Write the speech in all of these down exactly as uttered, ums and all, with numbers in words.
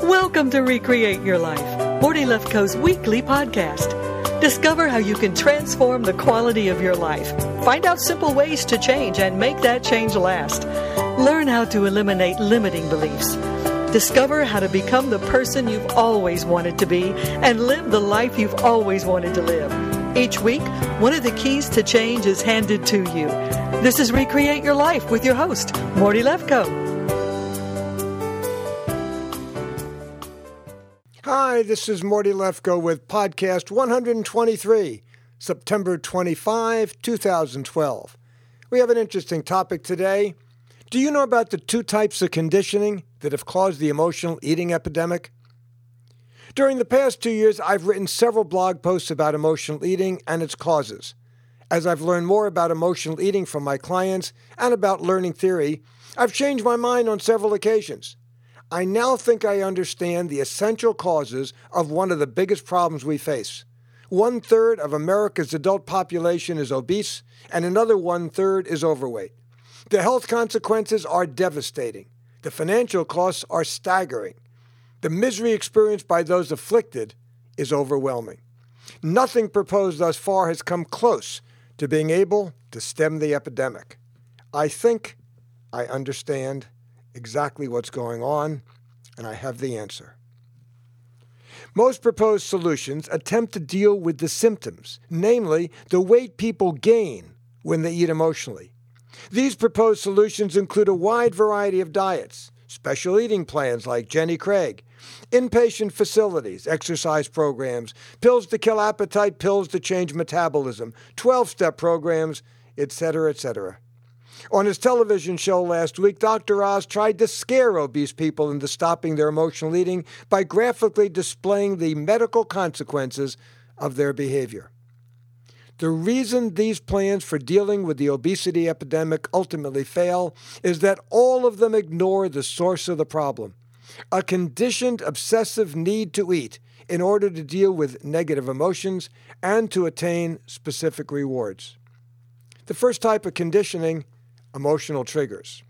Welcome to Recreate Your Life, Morty Lefkoe's weekly podcast. Discover how you can transform the quality of your life. Find out simple ways to change and make that change last. Learn how to eliminate limiting beliefs. Discover how to become the person you've always wanted to be and live the life you've always wanted to live. Each week, one of the keys to change is handed to you. This is Recreate Your Life with your host, Morty Lefkoe. Hi, this is Morty Lefkoe with podcast one hundred twenty-three, September twenty-fifth, twenty twelve. We have an interesting topic today. Do you know about the two types of conditioning that have caused the emotional eating epidemic? During the past two years, I've written several blog posts about emotional eating and its causes. As I've learned more about emotional eating from my clients and about learning theory, I've changed my mind on several occasions. I now think I understand the essential causes of one of the biggest problems we face. One-third of America's adult population is obese, and another one-third is overweight. The health consequences are devastating. The financial costs are staggering. The misery experienced by those afflicted is overwhelming. Nothing proposed thus far has come close to being able to stem the epidemic. I think I understand exactly what's going on, and I have the answer. Most proposed solutions attempt to deal with the symptoms, namely the weight people gain when they eat emotionally. These proposed solutions include a wide variety of diets, special eating plans like Jenny Craig, inpatient facilities, exercise programs, pills to kill appetite, pills to change metabolism, twelve-step programs, et cetera, et cetera. On his television show last week, Doctor Oz tried to scare obese people into stopping their emotional eating by graphically displaying the medical consequences of their behavior. The reason these plans for dealing with the obesity epidemic ultimately fail is that all of them ignore the source of the problem, a conditioned obsessive need to eat in order to deal with negative emotions and to attain specific rewards. The first type of conditioning, emotional triggers.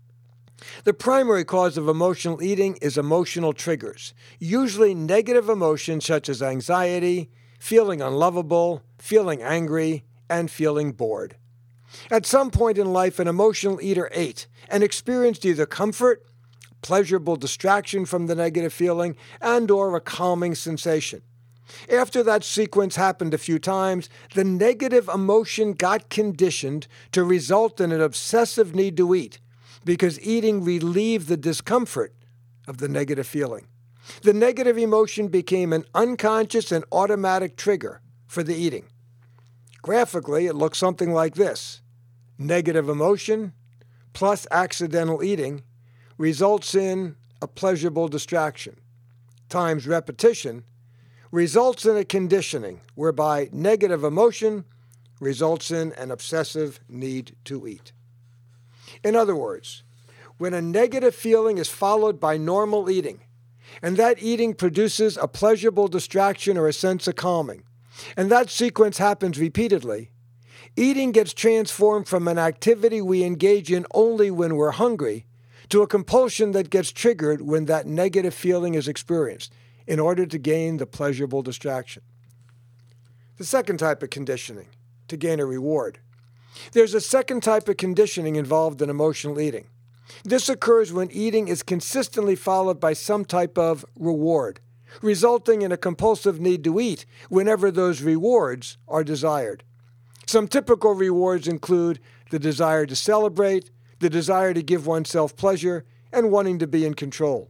The primary cause of emotional eating is emotional triggers, usually negative emotions such as anxiety, feeling unlovable, feeling angry, and feeling bored. At some point in life, an emotional eater ate and experienced either comfort, pleasurable distraction from the negative feeling, and or a calming sensation. After that sequence happened a few times, the negative emotion got conditioned to result in an obsessive need to eat because eating relieved the discomfort of the negative feeling. The negative emotion became an unconscious and automatic trigger for the eating. Graphically, it looks something like this. Negative emotion plus accidental eating results in a pleasurable distraction times repetition results in a conditioning whereby negative emotion results in an obsessive need to eat. In other words, when a negative feeling is followed by normal eating, and that eating produces a pleasurable distraction or a sense of calming, and that sequence happens repeatedly, eating gets transformed from an activity we engage in only when we're hungry to a compulsion that gets triggered when that negative feeling is experienced, in order to gain the pleasurable distraction. The second type of conditioning, to gain a reward. There's a second type of conditioning involved in emotional eating. This occurs when eating is consistently followed by some type of reward, resulting in a compulsive need to eat whenever those rewards are desired. Some typical rewards include the desire to celebrate, the desire to give oneself pleasure, and wanting to be in control.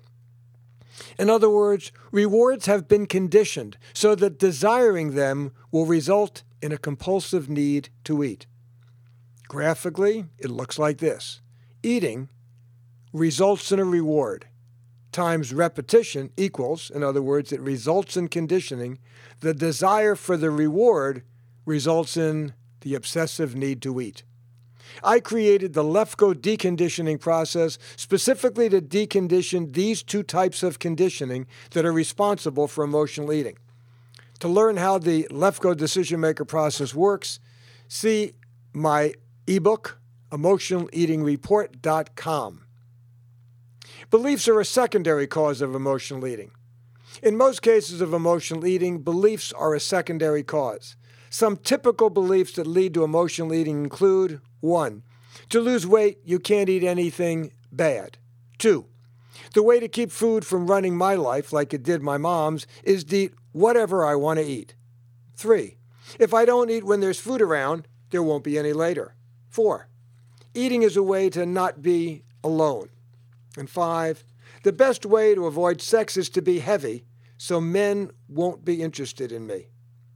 In other words, rewards have been conditioned so that desiring them will result in a compulsive need to eat. Graphically, it looks like this. Eating results in a reward times repetition equals, in other words, it results in conditioning. The desire for the reward results in the obsessive need to eat. I created the Lefkoe deconditioning process specifically to decondition these two types of conditioning that are responsible for emotional eating. To learn how the Lefkoe Decision Maker process works, see my ebook, emotional eating report dot com. Beliefs are a secondary cause of emotional eating. In most cases of emotional eating, beliefs are a secondary cause. Some typical beliefs that lead to emotional eating include: one, to lose weight, you can't eat anything bad. Two, the way to keep food from running my life, like it did my mom's, is to eat whatever I want to eat. Three, if I don't eat when there's food around, there won't be any later. Four, eating is a way to not be alone. And five, the best way to avoid sex is to be heavy, so men won't be interested in me.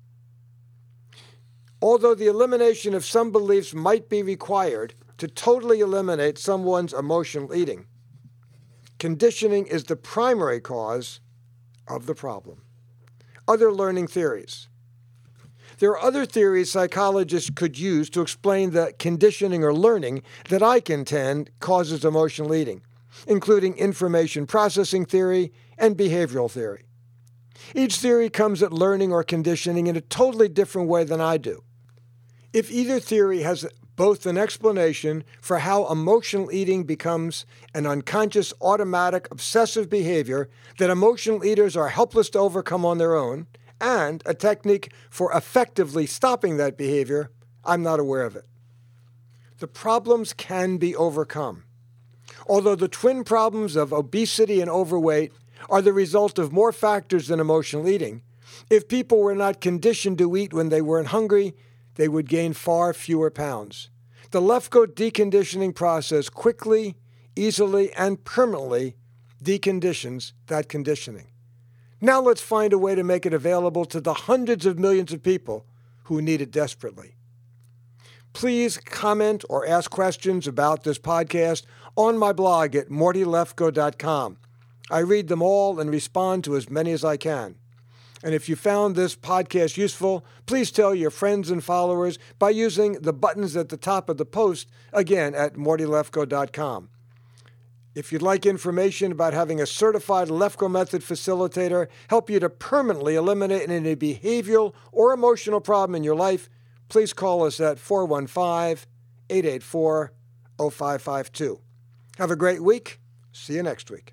Although the elimination of some beliefs might be required to totally eliminate someone's emotional eating, conditioning is the primary cause of the problem. Other learning theories. There are other theories psychologists could use to explain the conditioning or learning that I contend causes emotional eating, including information processing theory and behavioral theory. Each theory comes at learning or conditioning in a totally different way than I do. If either theory has both an explanation for how emotional eating becomes an unconscious, automatic, obsessive behavior that emotional eaters are helpless to overcome on their own, and a technique for effectively stopping that behavior, I'm not aware of it. The problems can be overcome. Although the twin problems of obesity and overweight are the result of more factors than emotional eating, if people were not conditioned to eat when they weren't hungry, they would gain far fewer pounds. The Lefkoe deconditioning process quickly, easily, and permanently deconditions that conditioning. Now let's find a way to make it available to the hundreds of millions of people who need it desperately. Please comment or ask questions about this podcast on my blog at morty lefkoe dot com. I read them all and respond to as many as I can. And if you found this podcast useful, please tell your friends and followers by using the buttons at the top of the post, again, at morty lefkoe dot com. If you'd like information about having a certified Lefkoe Method facilitator help you to permanently eliminate any behavioral or emotional problem in your life, please call us at four one five, eight eight four, zero five five two. Have a great week. See you next week.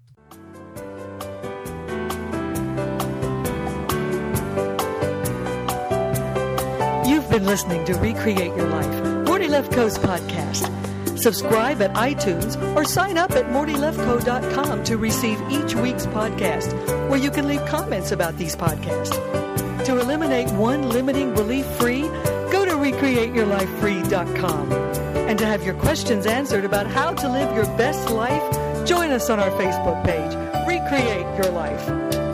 You've been listening to Recreate Your Life, Morty Lefkoe's podcast. Subscribe at iTunes or sign up at morty lefkoe dot com to receive each week's podcast, where you can leave comments about these podcasts. To eliminate one limiting belief free, go to recreate your life free dot com. And to have your questions answered about how to live your best life, join us on our Facebook page, Recreate Your Life.